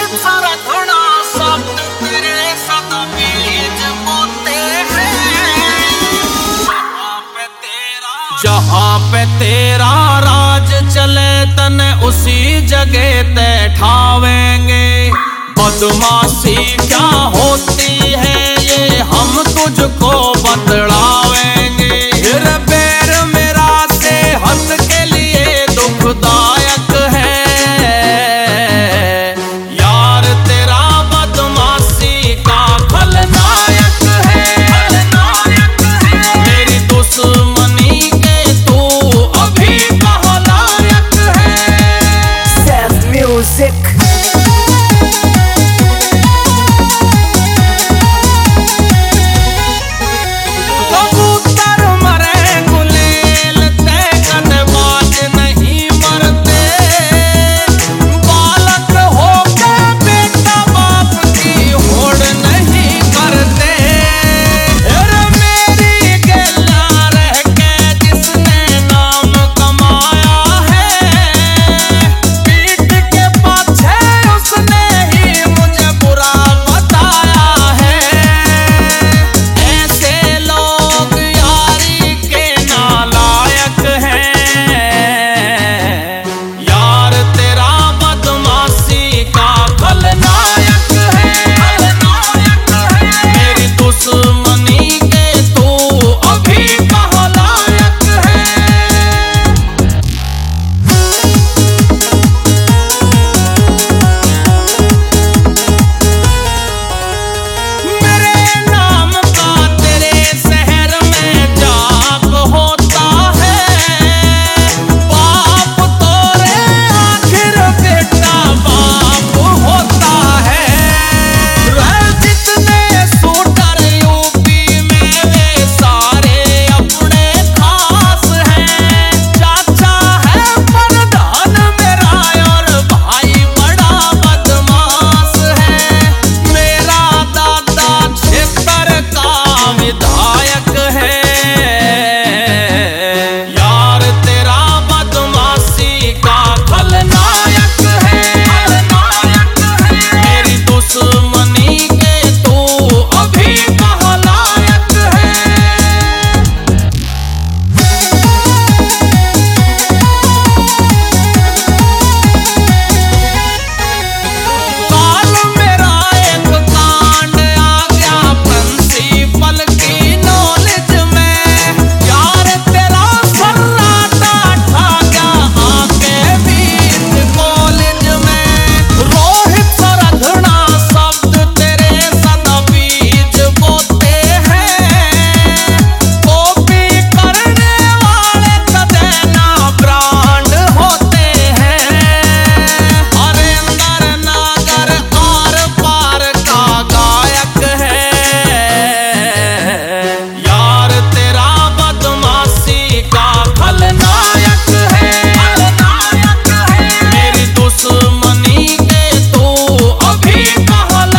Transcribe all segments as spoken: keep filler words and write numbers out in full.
जहाँ पे तेरा राज चले तने उसी जगह ते ठावेंगे। बदमाशी क्या होती है ये हम तुझको बतलावेंगे। फिर पैर मेरा सेहत के लिए दुखदायक है यार, तेरा बदमाशी का खलनायक है। मेरी दुश्मनी के तू अभी कहाँ लायक है। Self music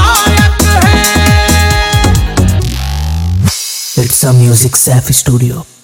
It's a music Safi Studio.